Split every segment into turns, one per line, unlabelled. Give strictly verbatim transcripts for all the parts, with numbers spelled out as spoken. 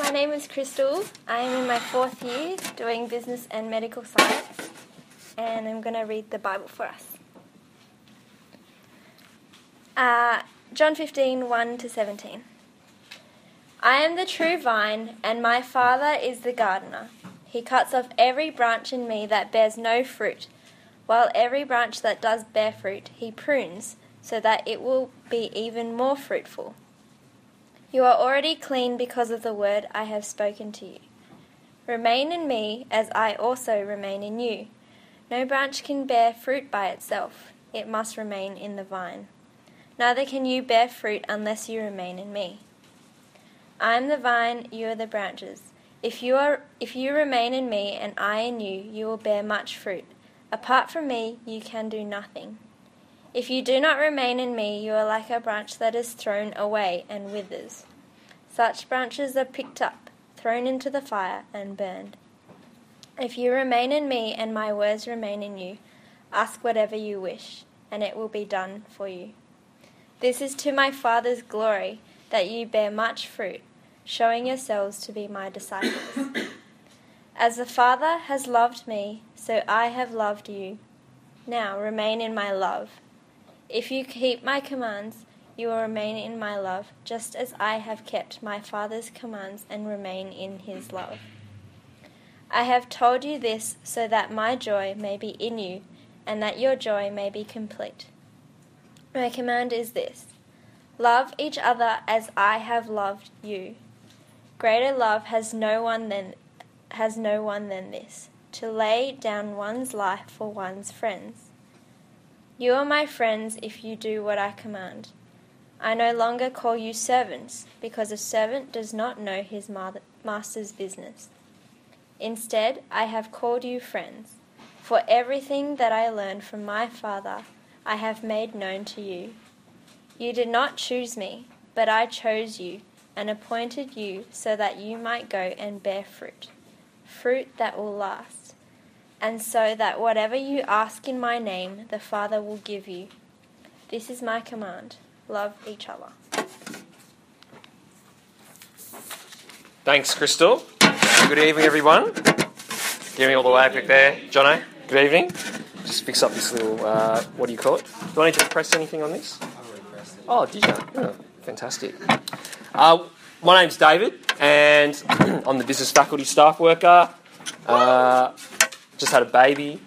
My name is Crystal. I am in my fourth year doing business and medical science, and I'm going to read the Bible for us. Uh, John fifteen, one to seventeen. I am the true vine, and my Father is the gardener. He cuts off every branch in me that bears no fruit, while every branch that does bear fruit he prunes, so that it will be even more fruitful. You are already clean because of the word I have spoken to you. Remain in me, as I also remain in you. No branch can bear fruit by itself. It must remain in the vine. Neither can you bear fruit unless you remain in me. I am the vine, you are the branches. If you are, if you remain in me and I in you, you will bear much fruit. Apart from me, you can do nothing. If you do not remain in me, you are like a branch that is thrown away and withers. Such branches are picked up, thrown into the fire, and burned. If you remain in me and my words remain in you, ask whatever you wish, and it will be done for you. This is to my Father's glory, that you bear much fruit, showing yourselves to be my disciples. As the Father has loved me, so I have loved you. Now remain in my love. If you keep my commands, you will remain in my love, just as I have kept my Father's commands and remain in his love. I have told you this so that my joy may be in you, and that your joy may be complete. My command is this: love each other as I have loved you. Greater love has no one than has no one than this, to lay down one's life for one's friends. You are my friends if you do what I command. I no longer call you servants, because a servant does not know his master's business. Instead, I have called you friends, for everything that I learned from my Father I have made known to you. You did not choose me, but I chose you and appointed you so that you might go and bear fruit, fruit that will last. And so that whatever you ask in my name, the Father will give you. This is my command: love each other.
Thanks, Crystal. Good evening, everyone. Hear me all the way back there. Jono, good evening. Just fix up this little, uh, what do you call it? Do I need to press anything on this? Oh, did you? Oh, fantastic. Uh, my name's David, and I'm the business faculty staff worker. Uh, just had a baby.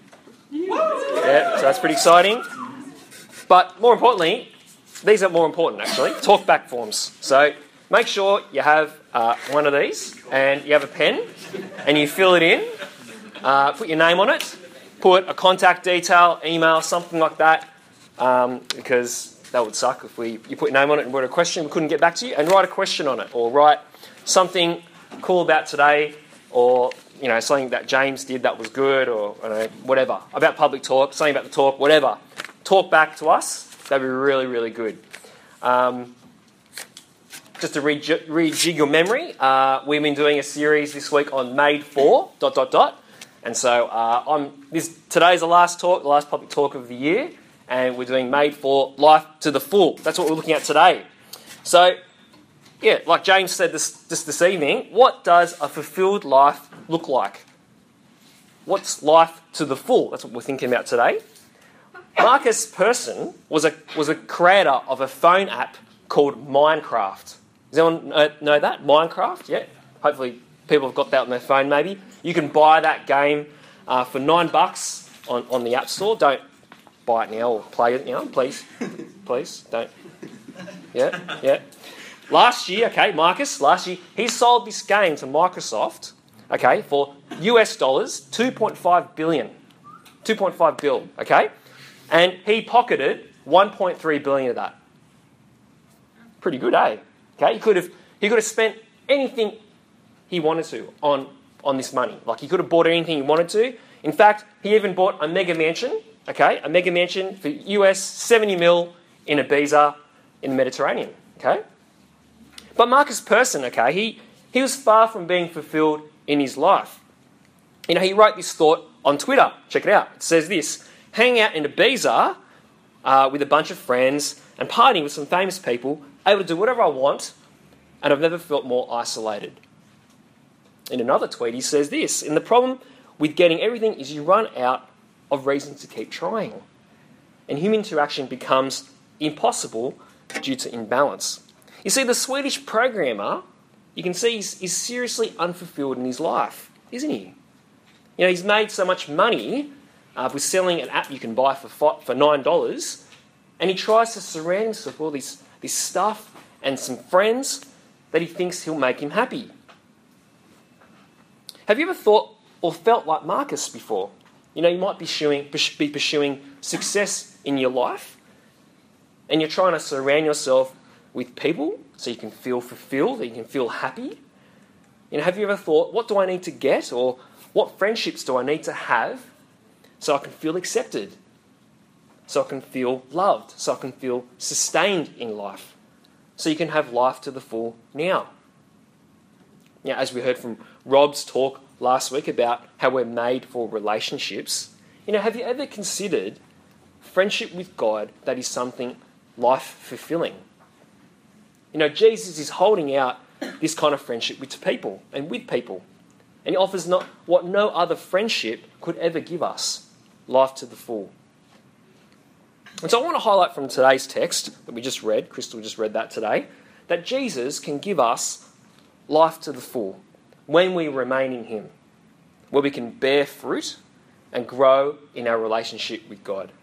Yeah, so that's pretty exciting. But more importantly, these are more important actually, talk-back forms. So make sure you have uh, one of these and you have a pen and you fill it in, uh, put your name on it, put a contact detail, email, something like that, um, because that would suck if we you put your name on it and wrote a question, we couldn't get back to you, and write a question on it, or write something cool about today, or you know something that James did that was good, or you know, whatever about public talk, something about the talk, whatever. Talk back to us. That'd be really, really good. Um, just to rejig, rejig your memory, uh, we've been doing a series this week on Made For dot dot dot, and so uh, I'm this today's the last talk, the last public talk of the year, and we're doing Made For Life to the Full. That's what we're looking at today. So, yeah, like James said this just this evening, what does a fulfilled life look like? What's life to the full? That's what we're thinking about today. Marcus Persson was a was a creator of a phone app called Minecraft. Does anyone know, know that? Minecraft? Yeah. Hopefully people have got that on their phone maybe. You can buy that game uh, for nine bucks on, on the App Store. Don't buy it now or play it now, please. Please, don't. Yeah, yeah. Last year, okay, Marcus, last year, he sold this game to Microsoft, okay, for U S dollars two point five billion. two point five bill, okay? And he pocketed one point three billion of that. Pretty good, eh? Okay, he could have he could have spent anything he wanted to on, on this money. Like he could have bought anything he wanted to. In fact, he even bought a mega mansion, okay, a mega mansion for U S seventy mil in Ibiza in the Mediterranean, okay? But Marcus Persson, okay, he, he was far from being fulfilled in his life. You know, he wrote this thought on Twitter. Check it out. It says this: hanging out in Ibiza uh, with a bunch of friends and partying with some famous people, able to do whatever I want, and I've never felt more isolated. In another tweet, he says this, and the problem with getting everything is you run out of reasons to keep trying. And human interaction becomes impossible due to imbalance. You see, the Swedish programmer, you can see he's, he's seriously unfulfilled in his life, isn't he? You know, he's made so much money uh, with selling an app you can buy for for nine dollars, and he tries to surround himself with all this, this stuff and some friends that he thinks he'll make him happy. Have you ever thought or felt like Marcus before? You know, you might be pursuing, be pursuing success in your life, and you're trying to surround yourself with people so you can feel fulfilled, that you can feel happy. You know, have you ever thought, what do I need to get, or what friendships do I need to have so I can feel accepted, so I can feel loved, so I can feel sustained in life, so you can have life to the full now? You know, as we heard from Rob's talk last week about how we're made for relationships, you know, have you ever considered friendship with God that is something life-fulfilling? You know, Jesus is holding out this kind of friendship with people and with people. And he offers not what no other friendship could ever give us, life to the full. And so I want to highlight from today's text that we just read, Crystal just read that today, that Jesus can give us life to the full when we remain in him, where we can bear fruit and grow in our relationship with God.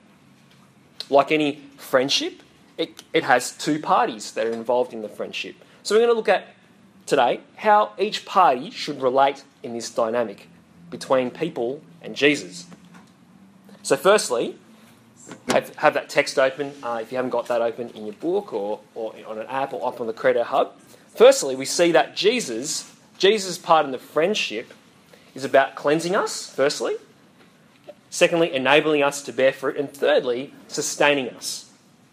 Like any friendship, it, it has two parties that are involved in the friendship. So we're going to look at today how each party should relate in this dynamic between people and Jesus. So firstly, have, have that text open, uh, if you haven't got that open in your book or, or on an app or up on the Credo Hub. Firstly, we see that Jesus, Jesus' part in the friendship is about cleansing us, firstly. Secondly, enabling us to bear fruit. And thirdly, sustaining us.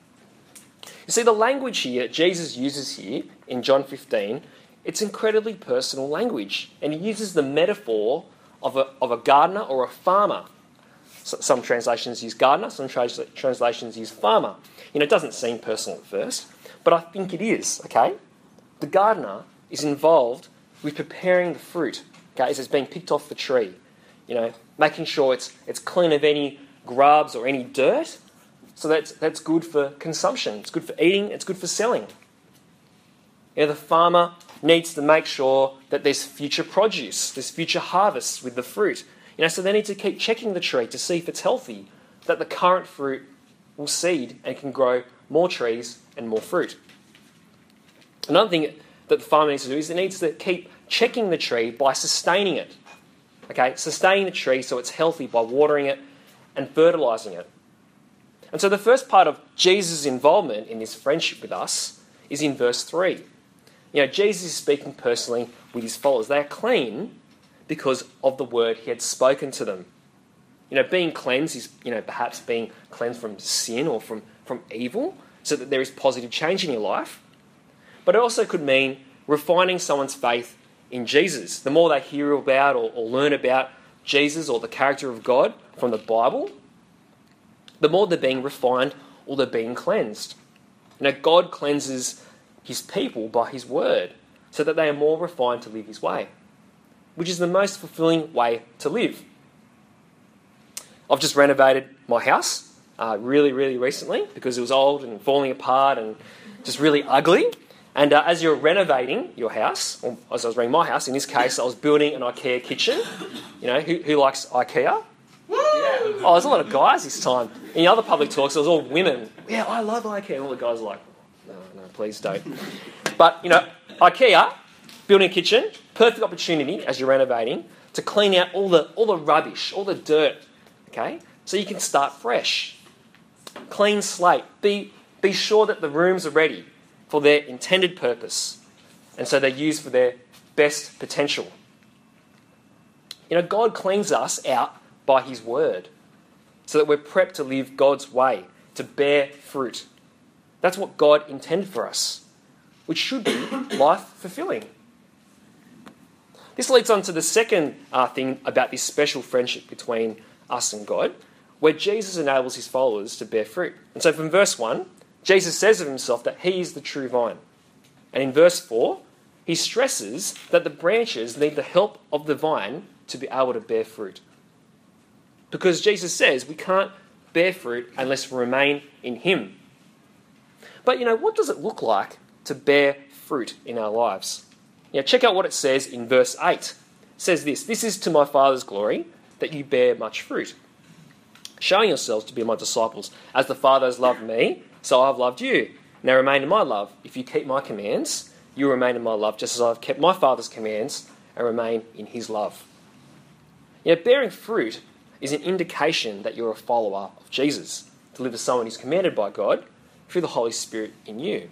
You see, the language here Jesus uses here in John fifteen, it's incredibly personal language. And he uses the metaphor of a, of a gardener or a farmer. So, some translations use gardener, some trans- translations use farmer. You know, it doesn't seem personal at first, but I think it is, okay? The gardener is involved with preparing the fruit, okay, as it's being picked off the tree. You know, making sure it's it's clean of any grubs or any dirt. So that's that's good for consumption. It's good for eating. It's good for selling. You know, the farmer needs to make sure that there's future produce, there's future harvests with the fruit. You know, so they need to keep checking the tree to see if it's healthy, that the current fruit will seed and can grow more trees and more fruit. Another thing that the farmer needs to do is it needs to keep checking the tree by sustaining it. Okay, sustaining the tree so it's healthy by watering it and fertilising it. And so the first part of Jesus' involvement in this friendship with us is in verse three. You know, Jesus is speaking personally with his followers. They are clean because of the word he had spoken to them. You know, being cleansed is, you know, perhaps being cleansed from sin or from, from evil so that there is positive change in your life. But it also could mean refining someone's faith in Jesus. The more they hear about or, or learn about Jesus or the character of God from the Bible, the more they're being refined or they're being cleansed. You know, God cleanses his people by his word so that they are more refined to live his way, which is the most fulfilling way to live. I've just renovated my house uh, really, really recently because it was old and falling apart and just really ugly. And uh, as you're renovating your house, or as I was renting my house, in this case, I was building an IKEA kitchen. You know, who, who likes IKEA? Oh, there's a lot of guys this time. In the other public talks, it was all women. Yeah, I love IKEA. And all the guys are like, no, no, please don't. But, you know, IKEA, building a kitchen, perfect opportunity as you're renovating to clean out all the all the rubbish, all the dirt, okay? So you can start fresh. Clean slate. Be, be sure that the rooms are ready for their intended purpose. And so they're used for their best potential. You know, God cleans us out by his word so that we're prepped to live God's way, to bear fruit. That's what God intended for us, which should be life-fulfilling. This leads on to the second uh, thing about this special friendship between us and God, where Jesus enables his followers to bear fruit. And so from verse one, Jesus says of himself that he is the true vine. And in verse four, he stresses that the branches need the help of the vine to be able to bear fruit. Because Jesus says we can't bear fruit unless we remain in him. But, you know, what does it look like to bear fruit in our lives? You know, check out what it says in verse eight. It says this, "This is to my Father's glory, that you bear much fruit, showing yourselves to be my disciples. As the Father has loved me, so I have loved you. Now remain in my love. If you keep my commands, you remain in my love, just as I have kept my Father's commands and remain in his love." You know, bearing fruit is an indication that you're a follower of Jesus, to live as someone who's commanded by God through the Holy Spirit in you.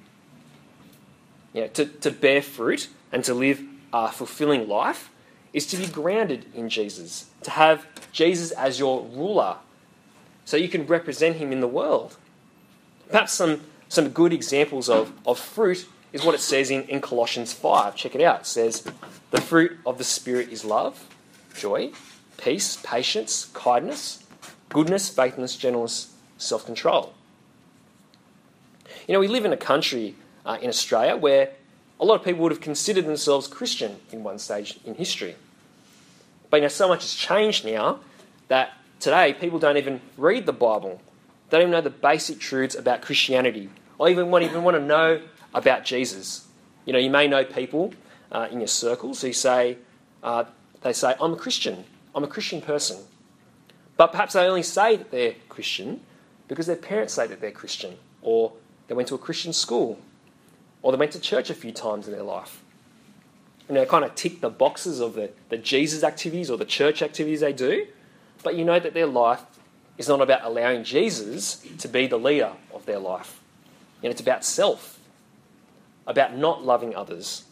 You know, to, to bear fruit and to live a fulfilling life is to be grounded in Jesus, to have Jesus as your ruler, so you can represent him in the world. Perhaps some, some good examples of, of fruit is what it says in, in Colossians five. Check it out. It says, "The fruit of the Spirit is love, joy, peace, patience, kindness, goodness, faithfulness, gentleness, self-control." You know, we live in a country uh, in Australia where a lot of people would have considered themselves Christian in one stage in history. But, you know, so much has changed now that today people don't even read the Bible. They don't even know the basic truths about Christianity, or even want, even want to know about Jesus. You know, you may know people uh, in your circles who say, uh, they say, "I'm a Christian. I'm a Christian person." But perhaps they only say that they're Christian because their parents say that they're Christian, or they went to a Christian school, or they went to church a few times in their life. And they kind of tick the boxes of the, the Jesus activities or the church activities they do, but you know that their life is not about allowing Jesus to be the leader of their life. And it's about self, about not loving others.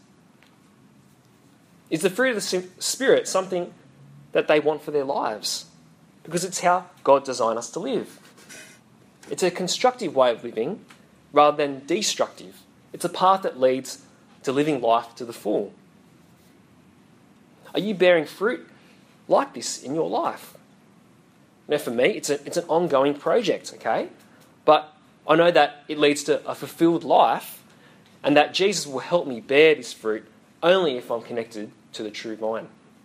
Is the fruit of the Spirit something that they want for their lives? Because it's how God designed us to live. It's a constructive way of living rather than destructive. It's a path that leads to living life to the full. Are you bearing fruit like this in your life? Now, for me, it's a, it's an ongoing project, okay? But I know that it leads to a fulfilled life, and that Jesus will help me bear this fruit only if I'm connected to the true vine.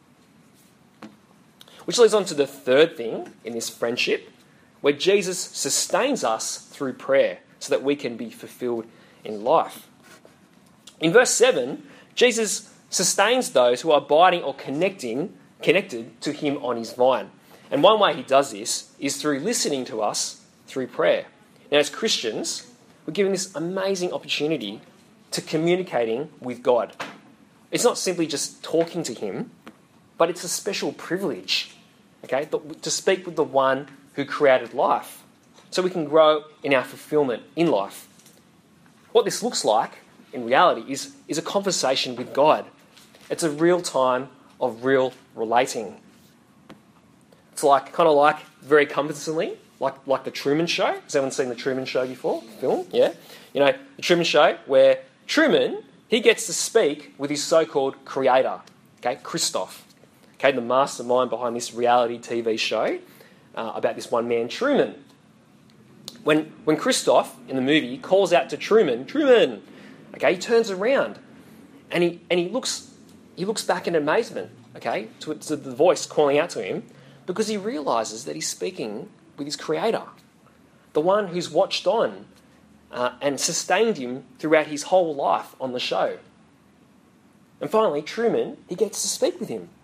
Which leads on to the third thing in this friendship, where Jesus sustains us through prayer so that we can be fulfilled in life. In verse seven, Jesus sustains those who are abiding or connecting, connected to him on his vine. And one way he does this is through listening to us through prayer. Now, as Christians, we're given this amazing opportunity to communicating with God. It's not simply just talking to him, but it's a special privilege, okay, to speak with the one who created life, so we can grow in our fulfillment in life. What this looks like, in reality, is, is a conversation with God. It's a real time of real relating. It's like, kind of like, very convincingly, like, like The Truman Show. Has anyone seen The Truman Show before? Film? Yeah? You know, The Truman Show, where Truman, he gets to speak with his so-called creator, okay, Christof, okay, the mastermind behind this reality T V show uh, about this one man, Truman. When when Christof, in the movie, calls out to Truman, "Truman," okay, he turns around and he and he looks he looks back in amazement, okay, to, to the voice calling out to him, because he realises that he's speaking with his creator, the one who's watched on uh, and sustained him throughout his whole life on the show. And finally, Truman, he gets to speak with him.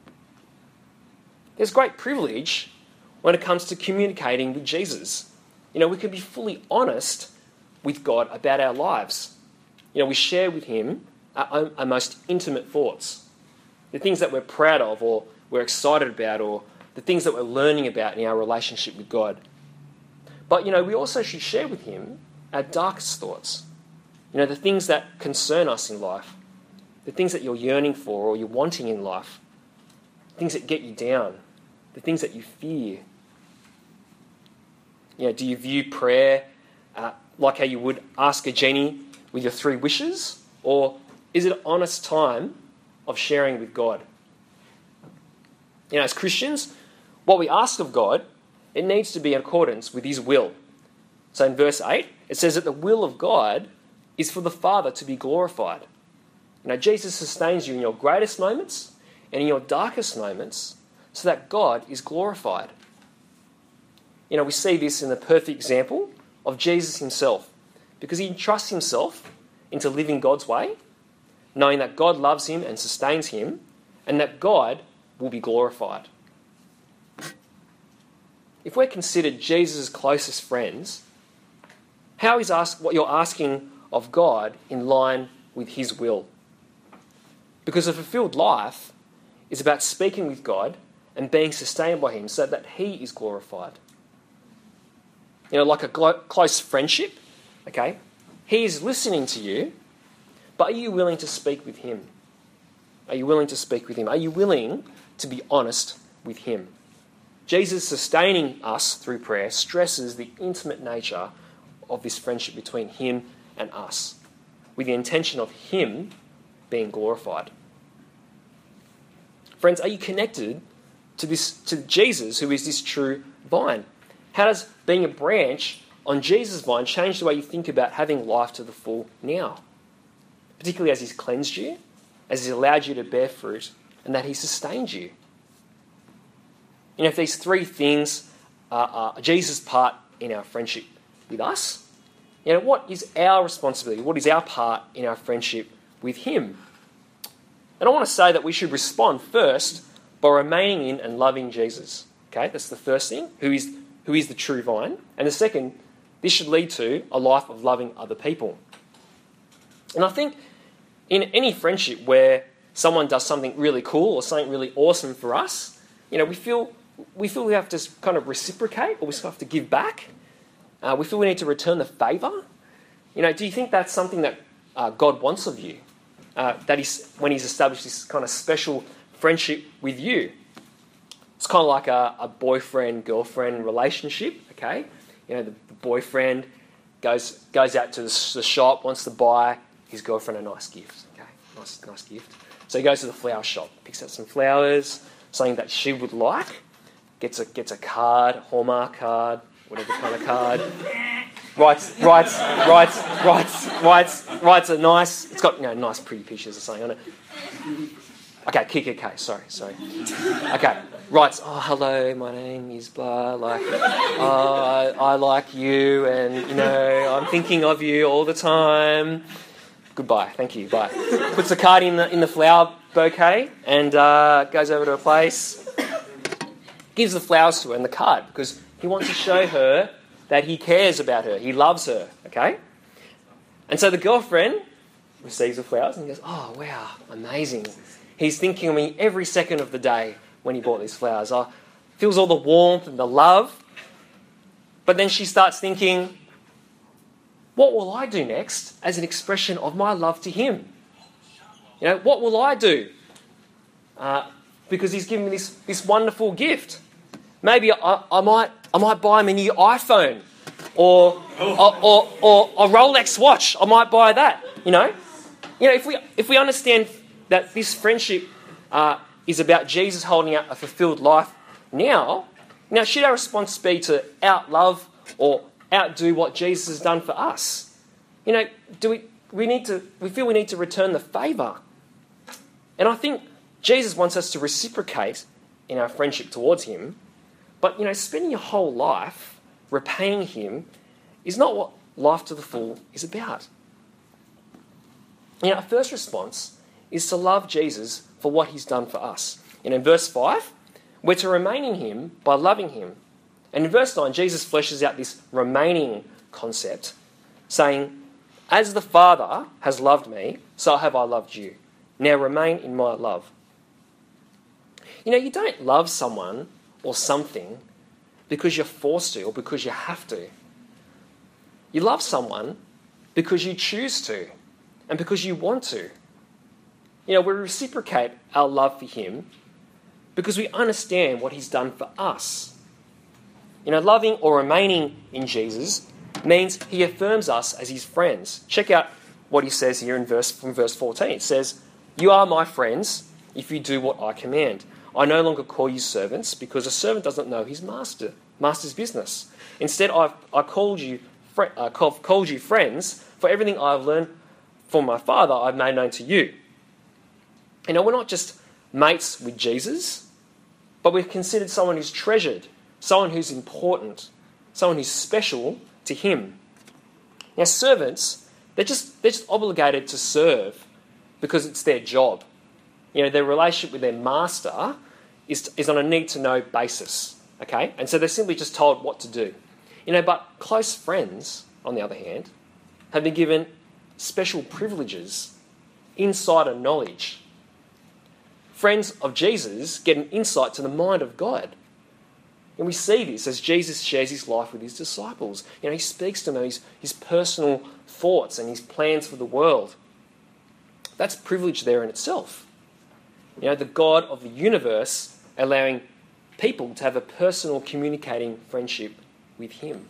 There's great privilege when it comes to communicating with Jesus. You know, we can be fully honest with God about our lives. You know, we share with him our, our most intimate thoughts, the things that we're proud of or we're excited about, or the things that we're learning about in our relationship with God. But, you know, we also should share with him our darkest thoughts. You know, the things that concern us in life, the things that you're yearning for or you're wanting in life, things that get you down, the things that you fear. You know, do you view prayer uh, like how you would ask a genie with your three wishes? Or is it an honest time of sharing with God? You know, as Christians, what we ask of God, it needs to be in accordance with his will. So in verse eight, it says that the will of God is for the Father to be glorified. You know, Jesus sustains you in your greatest moments and in your darkest moments so that God is glorified. You know, we see this in the perfect example of Jesus himself, because he entrusts himself into living God's way, knowing that God loves him and sustains him, and that God will be glorified. If we're considered Jesus' closest friends, how is ask, what you're asking of God in line with his will? Because a fulfilled life is about speaking with God and being sustained by him so that he is glorified. You know, like a glo- close friendship, okay? He is listening to you, but are you willing to speak with him? Are you willing to speak with him? Are you willing to be honest with him? Jesus sustaining us through prayer stresses the intimate nature of this friendship between him and us, with the intention of him being glorified. Friends, are you connected to this to Jesus, who is this true vine? How does being a branch on Jesus' vine change the way you think about having life to the full now? Particularly as he's cleansed you, as he's allowed you to bear fruit, and that he sustains you. You know, if these three things are, are Jesus' part in our friendship with us, you know, what is our responsibility? What is our part in our friendship with him? And I want to say that we should respond first by remaining in and loving Jesus. Okay, that's the first thing, who is, who is the true vine. And the second, this should lead to a life of loving other people. And I think in any friendship where someone does something really cool or something really awesome for us, you know, we feel we feel we have to kind of reciprocate, or we still have to give back. Uh, we feel we need to return the favour. You know, do you think that's something that uh, God wants of you? Uh, that he's, when he's established this kind of special friendship with you. It's kind of like a, a boyfriend-girlfriend relationship, okay? You know, the, the boyfriend goes goes out to the, the shop, wants to buy his girlfriend a nice gift, okay? Nice, nice gift. So he goes to the flower shop, picks out some flowers, something that she would like, gets a gets a card, Hallmark card, whatever kind of card, writes writes writes writes writes writes a nice. It's got, you know, nice pretty pictures or something on it. Okay, K K K. Sorry, sorry. Okay, writes. Oh, hello. My name is blah. Like, oh, I, I like you, and you know, I'm thinking of you all the time. Goodbye. Thank you. Bye. Puts the card in the in the flower bouquet and uh, goes over to a place. Gives the flowers to her and the card because he wants to show her that he cares about her. He loves her. Okay. And so the girlfriend receives the flowers and goes, "Oh wow, amazing! He's thinking of me every second of the day when he bought these flowers. Oh, feels all the warmth and the love." But then she starts thinking, what will I do next as an expression of my love to him? You know, what will I do? Uh, because he's given me this, this wonderful gift. Maybe I, I might I might buy him a new iPhone or, or, or, or a Rolex watch. I might buy that, you know. You know, if we if we understand that this friendship uh, is about Jesus holding out a fulfilled life now, now should our response be to outlove or outdo what Jesus has done for us? You know, do we we need to we feel we need to return the favour? And I think Jesus wants us to reciprocate in our friendship towards him, but you know, spending your whole life repaying him is not what life to the full is about. You know, our first response is to love Jesus for what he's done for us. And in verse five, we're to remain in him by loving him. And in verse nine, Jesus fleshes out this remaining concept, saying, "As the Father has loved me, so have I loved you. Now remain in my love." You know, you don't love someone or something because you're forced to or because you have to. You love someone because you choose to and because you want to. You know, we reciprocate our love for him because we understand what he's done for us. You know, loving or remaining in Jesus means he affirms us as his friends. Check out what he says here in verse from verse fourteen. It says, "You are my friends if you do what I command. I no longer call you servants because a servant doesn't know his master, master's business. Instead, I've I called you uh, called you friends, for everything I've learned from my Father I've made known to you. You know, we're not just mates with Jesus, but we're considered someone who's treasured, someone who's important, someone who's special to him. Now, servants, they're just, they're just obligated to serve because it's their job. You know, their relationship with their master is, is on a need-to-know basis, okay? And so they're simply just told what to do. You know, but close friends, on the other hand, have been given special privileges, insider knowledge. Friends of Jesus get an insight to the mind of God. And we see this as Jesus shares his life with his disciples. You know, he speaks to them his, his personal thoughts and his plans for the world. That's privilege there in itself. You know, the God of the universe allowing people to have a personal communicating friendship with him.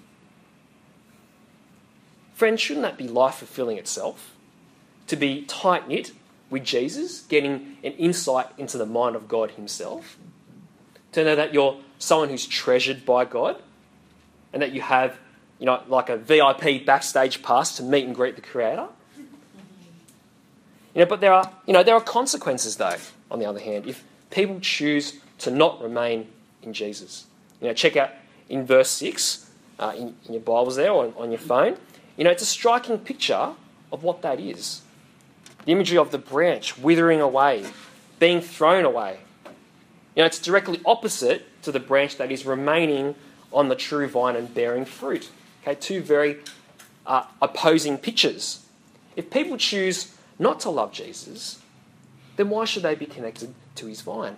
Friends, shouldn't that be life fulfilling itself? To be tight-knit with Jesus, getting an insight into the mind of God himself? To know that you're someone who's treasured by God and that you have, you know, like a V I P backstage pass to meet and greet the Creator? You know, but there are, you know, there are consequences though, on the other hand, if people choose to not remain in Jesus. You know, check out in verse six, uh, in, in your Bibles there or on, on your phone. You know, it's a striking picture of what that is. The imagery of the branch withering away, being thrown away. You know, it's directly opposite to the branch that is remaining on the true vine and bearing fruit. Okay, two very uh, opposing pictures. If people choose not to love Jesus, then why should they be connected to his vine?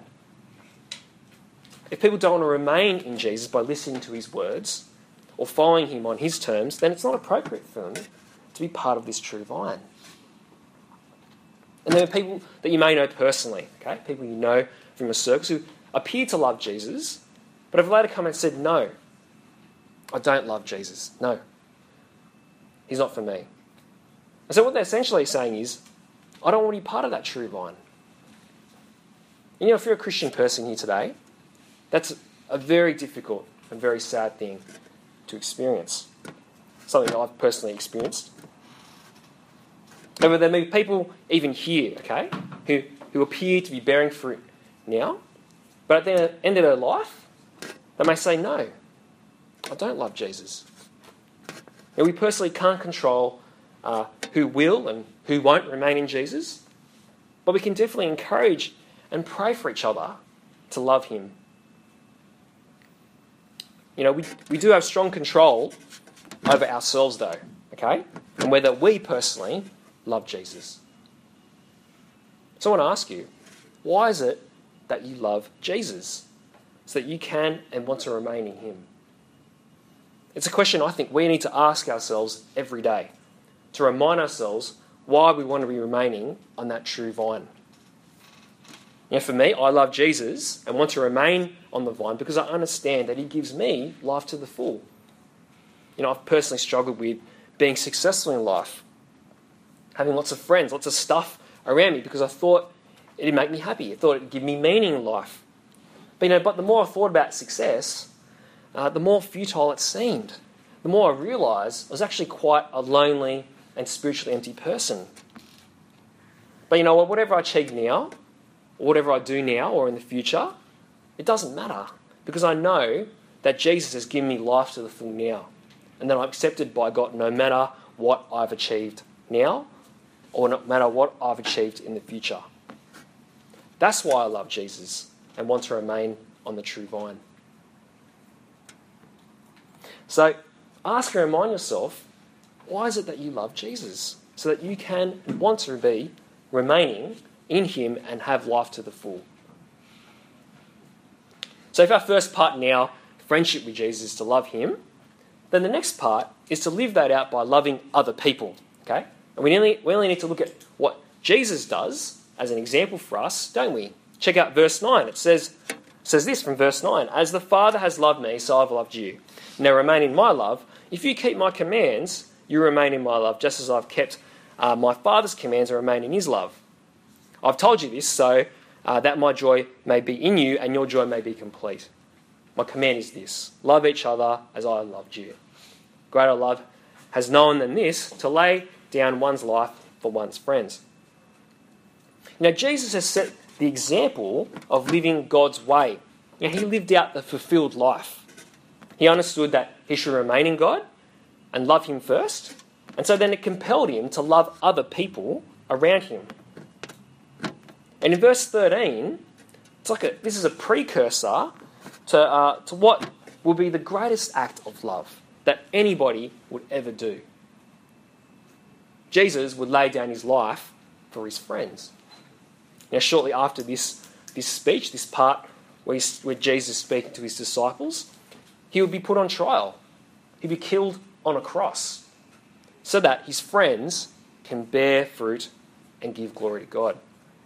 If people don't want to remain in Jesus by listening to his words or following him on his terms, then it's not appropriate for them to be part of this true vine. And there are people that you may know personally, okay? People you know from your circles who appear to love Jesus, but have later come and said, no, I don't love Jesus. No, he's not for me. And so what they're essentially saying is, I don't want to be part of that true vine. And you know, if you're a Christian person here today, that's a very difficult and very sad thing to experience. Something that I've personally experienced. However, there may be people even here, okay, who, who appear to be bearing fruit now, but at the end of their life, they may say, no, I don't love Jesus. And we personally can't control uh, who will and who won't remain in Jesus, but we can definitely encourage and pray for each other to love him. You know, we, we do have strong control over ourselves though, okay, and whether we personally love Jesus. So I want to ask you, why is it that you love Jesus? So that you can and want to remain in him. It's a question I think we need to ask ourselves every day to remind ourselves why we want to be remaining on that true vine. You know, for me, I love Jesus and want to remain on the vine because I understand that he gives me life to the full. You know, I've personally struggled with being successful in life, having lots of friends, lots of stuff around me because I thought it'd make me happy. I thought it'd give me meaning in life. But, you know, but the more I thought about success, uh, the more futile it seemed. The more I realised I was actually quite a lonely and spiritually empty person. But you know what? Whatever I achieve now, or whatever I do now or in the future, it doesn't matter because I know that Jesus has given me life to the full now and that I'm accepted by God no matter what I've achieved now or no matter what I've achieved in the future. That's why I love Jesus and want to remain on the true vine. So ask and remind yourself, why is it that you love Jesus? So that you can and want to be remaining in him and have life to the full. So if our first part now, friendship with Jesus, is to love him, then the next part is to live that out by loving other people. Okay? And we only, we only need to look at what Jesus does as an example for us, don't we? Check out verse nine. It says, says this from verse nine. As the Father has loved me, so I've loved you. Now remain in my love. If you keep my commands, you remain in my love, just as I've kept uh, my Father's commands and remain in his love. I've told you this so uh, that my joy may be in you and your joy may be complete. My command is this: love each other as I loved you. Greater love has no one than this, to lay down one's life for one's friends. Now, Jesus has set the example of living God's way. Now, he lived out the fulfilled life. He understood that he should remain in God and love him first. And so then it compelled him to love other people around him. And in verse thirteen, it's like a, this is a precursor to, uh, to what will be the greatest act of love that anybody would ever do. Jesus would lay down his life for his friends. Now, shortly after this, this speech, this part where, he's, where Jesus is speaking to his disciples, he would be put on trial. He'd be killed on a cross so that his friends can bear fruit and give glory to God.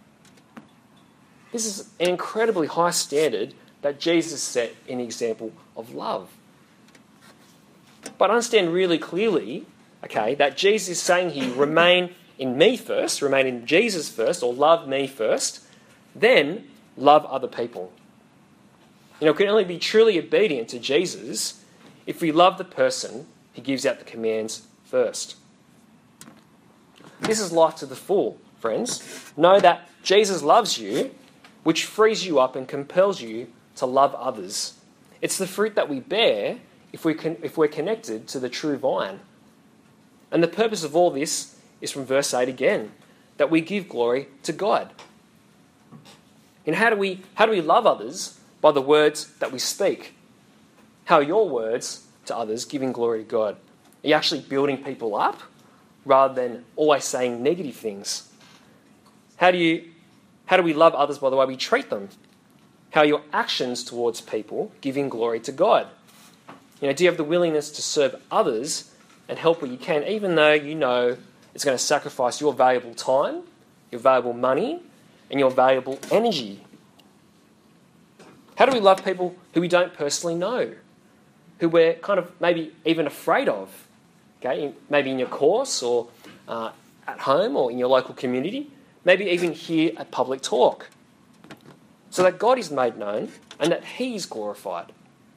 This is an incredibly high standard that Jesus set in the example of love. But understand really clearly, okay, that Jesus is saying here, remain in me first, remain in Jesus first, or love me first, then love other people. You know, we can only be truly obedient to Jesus if we love the person who gives out the commands first. This is life to the full, friends. Know that Jesus loves you, which frees you up and compels you to love others. It's the fruit that we bear if, we can, if we're connected to the true vine. And the purpose of all this is from verse eight again, that we give glory to God. And how do we, how do we love others? By the words that we speak. How are your words to others giving glory to God? Are you actually building people up rather than always saying negative things? How do you, how do we love others? By the way we treat them? How are your actions towards people giving glory to God? You know, do you have the willingness to serve others and help where you can, even though you know it's going to sacrifice your valuable time, your valuable money, and your valuable energy? How do we love people who we don't personally know, who we're kind of maybe even afraid of? Okay, maybe in your course or uh, at home or in your local community, maybe even here at Public Talk, so that God is made known and that he is glorified.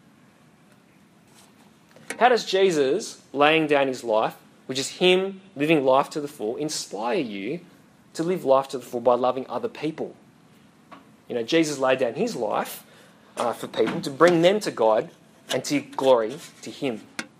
How does Jesus laying down his life, which is him living life to the full, inspire you to live life to the full by loving other people? You know, Jesus laid down his life uh, for people to bring them to God and to glory to him.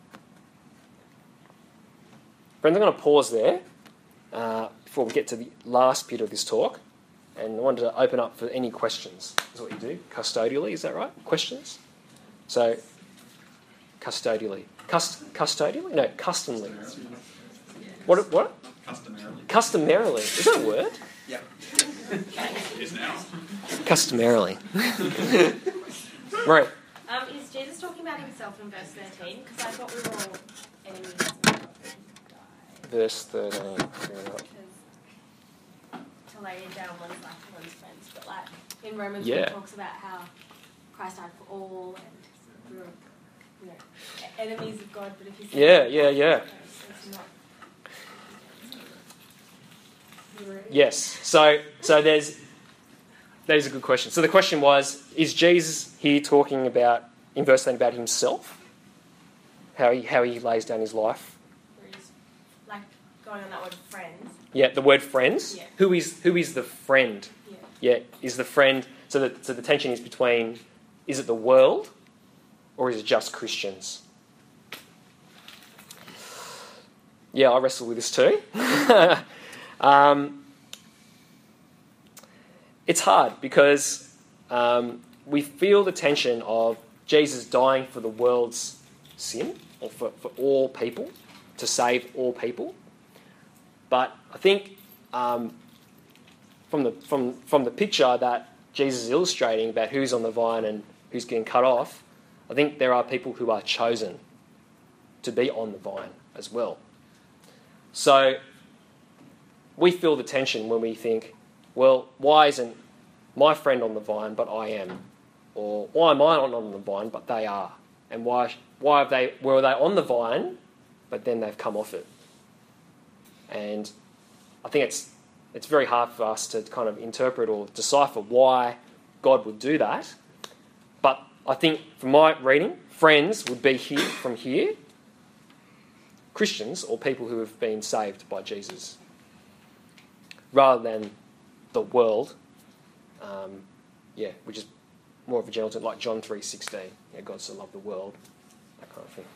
Friends, I'm going to pause there uh, before we get to the last bit of this talk. And I wanted to open up for any questions. That's what you do, custodially, is that right? Questions? So, custodially. Cust- custodially? No, customly. What? What?
Customarily.
Customarily. Is that a word?
Yeah. It is now.
Customarily. Right.
Um, is Jesus talking about himself in verse thirteen? Because I thought we were all enemies.
Verse thirteen.
To lay down one's life for one's friends. But like in Romans,
Yeah.
it talks about how Christ died for all and we were, you know, enemies of God. But if you say
Yeah, yeah, yeah.
it's not.
Yes. So, so there's that is a good question. So the question was: is Jesus here talking about in verse thirteen about himself? How he how he lays down his life?
Where he's like going on that word friends.
Yeah, the word friends.
Yeah.
Who is who is the friend?
Yeah.
Yeah, is the friend. So the so the tension is between: is it the world, or is it just Christians? Yeah, I wrestle with this too. um, it's hard because um, we feel the tension of Jesus dying for the world's sin, or for, for all people, to save all people. But I think um, from the from from the picture that Jesus is illustrating about who's on the vine and who's getting cut off, I think there are people who are chosen to be on the vine as well. So we feel the tension when we think, well, why isn't my friend on the vine but I am? Or why am I not on the vine but they are? And why why have they were they on the vine but then they've come off it? And I think it's it's very hard for us to kind of interpret or decipher why God would do that. But I think from my reading, friends would be here from here. Christians or people who have been saved by Jesus, rather than the world, um, yeah, which is more of a general term, like John three sixteen. Yeah, God so loved the world, that kind of thing.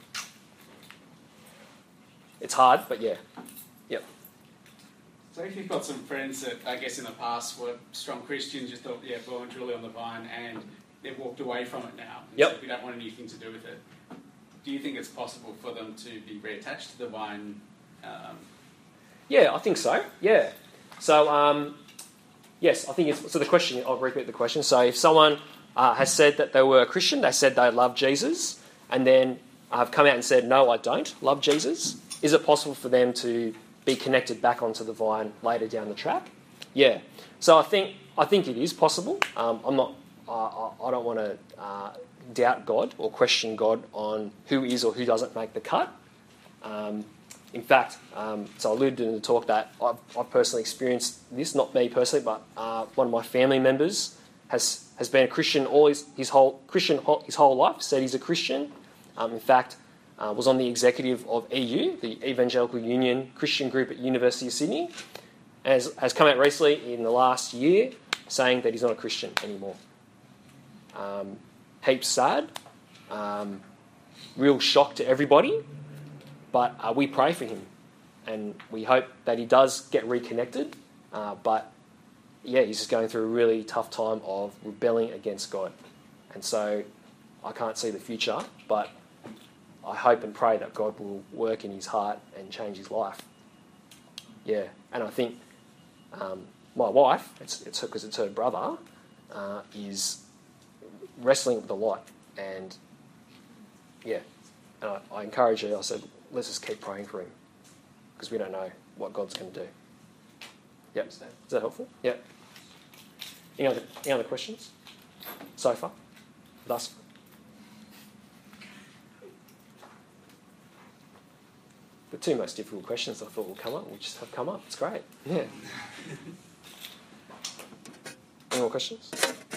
It's hard, but yeah. Yep.
So if you've got some friends that I guess in the past were strong Christians, you thought, yeah, well and truly on the vine, and they've walked away from it now, and
yep.
said, we don't want anything to do with it. Do you think it's possible for them to be reattached to the vine? Um,
yeah, I think so. Yeah. So, um, yes, I think it's... So the question, I'll repeat the question. So if someone uh, has said that they were a Christian, they said they love Jesus, and then have come out and said, no, I don't love Jesus, is it possible for them to be connected back onto the vine later down the track? Yeah. So I think I think it is possible. Um, I'm not... Uh, I don't want to uh, doubt God or question God on who is or who doesn't make the cut. Um, in fact, um, so I alluded in the talk that I've, I've personally experienced this, not me personally, but uh, one of my family members has has been a Christian all his, his whole Christian his whole life. Said he's a Christian. Um, in fact, uh, was on the executive of E U, the Evangelical Union Christian group at University of Sydney, and has, has come out recently in the last year saying that he's not a Christian anymore. Um, heaps sad, um, real shock to everybody, but uh, we pray for him and we hope that he does get reconnected, uh, but yeah, he's just going through a really tough time of rebelling against God, and so I can't see the future, but I hope and pray that God will work in his heart and change his life. Yeah, and I think um, my wife, it's it's because it's her brother, uh, is wrestling with the light, and yeah, and I, I encourage her. I said, let's just keep praying for him because we don't know what God's going to do. Yep, is that helpful? Yep. Any other any other questions so far? Thus far? The two most difficult questions I thought would come up, will just have come up. It's great. Yeah. Any more questions?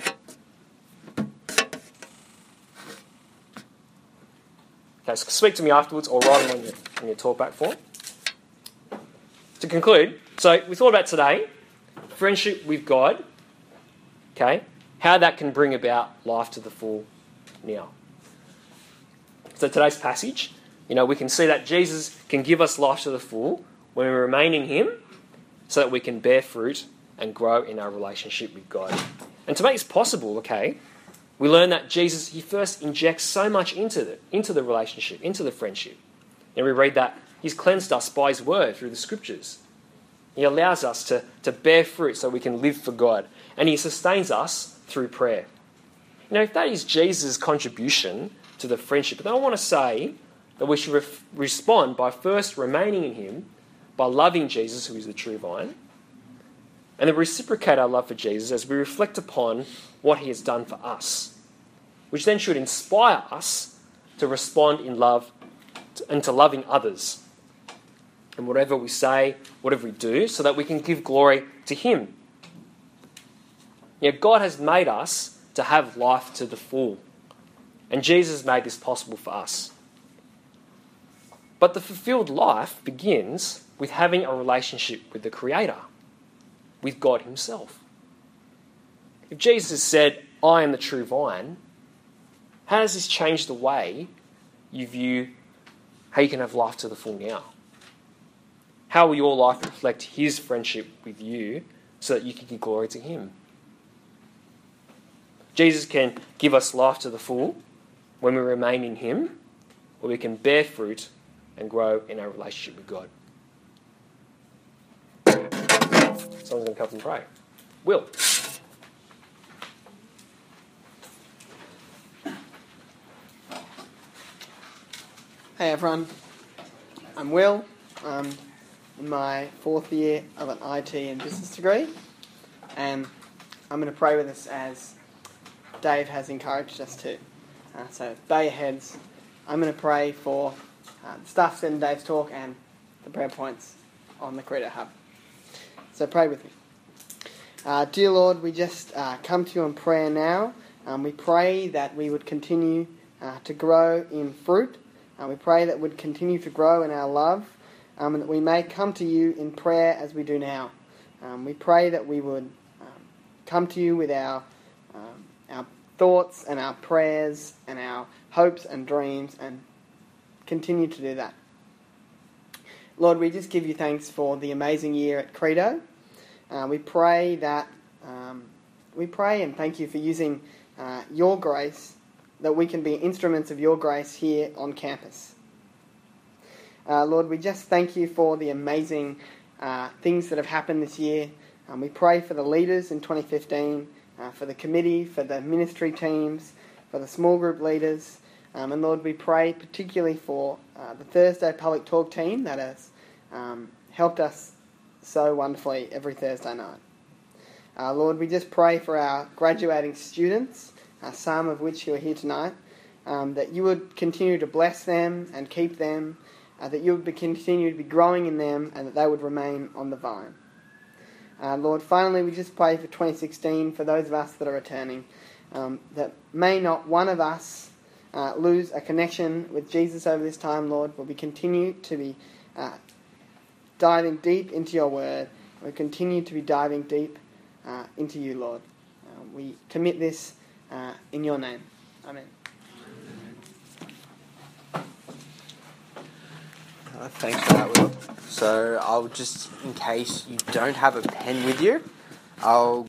Okay, so speak to me afterwards or write them on your, on your talkback form. To conclude, so we thought about today, friendship with God, okay, how that can bring about life to the full now. So today's passage, you know, we can see that Jesus can give us life to the full when we remain in him so that we can bear fruit and grow in our relationship with God. And to make this possible, okay, we learn that Jesus, he first injects so much into the, into the relationship, into the friendship. And we read that he's cleansed us by his word through the scriptures. He allows us to, to bear fruit so we can live for God. And he sustains us through prayer. You know, if that is Jesus' contribution to the friendship, then I want to say that we should re- respond by first remaining in him, by loving Jesus, who is the true vine, and then reciprocate our love for Jesus as we reflect upon what he has done for us, which then should inspire us to respond in love and to loving others. And whatever we say, whatever we do, so that we can give glory to him. You know, God has made us to have life to the full. And Jesus made this possible for us. But the fulfilled life begins with having a relationship with the Creator, with God himself. If Jesus said, I am the true vine, how does this change the way you view how you can have life to the full now? How will your life reflect his friendship with you so that you can give glory to him? Jesus can give us life to the full when we remain in him, where we can bear fruit and grow in our relationship with God. Someone's going to come and pray. Will.
Hey everyone, I'm Will. I'm in my fourth year of an I T and business degree, and I'm going to pray with us as Dave has encouraged us to. Uh, so bow your heads. I'm going to pray for uh, the stuff in Dave's talk and the prayer points on the Credo Hub. So pray with me. Uh, dear Lord, we just uh, come to you in prayer now. Um, we pray that we would continue uh, to grow in fruit. Uh, we pray that we'd continue to grow in our love, um, and that we may come to you in prayer as we do now. Um, we pray that we would come to you with our um, our thoughts and our prayers and our hopes and dreams, and continue to do that. Lord, we just give you thanks for the amazing year at Credo. Uh, we pray that um, we pray and thank you for using uh, your grace, that we can be instruments of your grace here on campus. Uh, Lord, we just thank you for the amazing uh, things that have happened this year. Um, we pray for the leaders in twenty fifteen, uh, for the committee, for the ministry teams, for the small group leaders. Um, and Lord, we pray particularly for uh, the Thursday Public Talk team that has um, helped us so wonderfully every Thursday night. Uh, Lord, we just pray for our graduating students, uh, some of which who are here tonight, um, that you would continue to bless them and keep them, uh, that you would be, continue to be growing in them, and that they would remain on the vine. Uh, Lord, finally, we just pray for twenty sixteen, for those of us that are returning, um, that may not one of us uh, lose a connection with Jesus over this time, Lord, but we continue to be uh, diving deep into your word. We continue to be diving deep uh, into you, Lord. Uh, we commit this uh, in your name. Amen.
Uh, thanks for that, Will. So I'll just, in case you don't have a pen with you, I'll